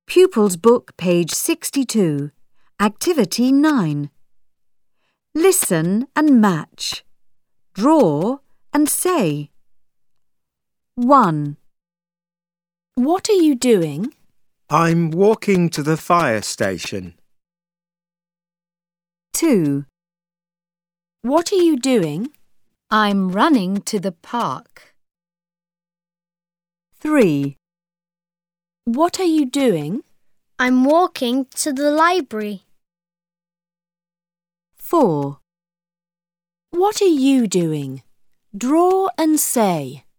Pupils Book, page 62. Activity 9. Listen and match. Draw and say. 1. What are you doing? I'm walking to the fire station. 2. What are you doing? I'm running to the park. 3. What are you doing? I'm walking to the library. 4. What are you doing? Draw and say.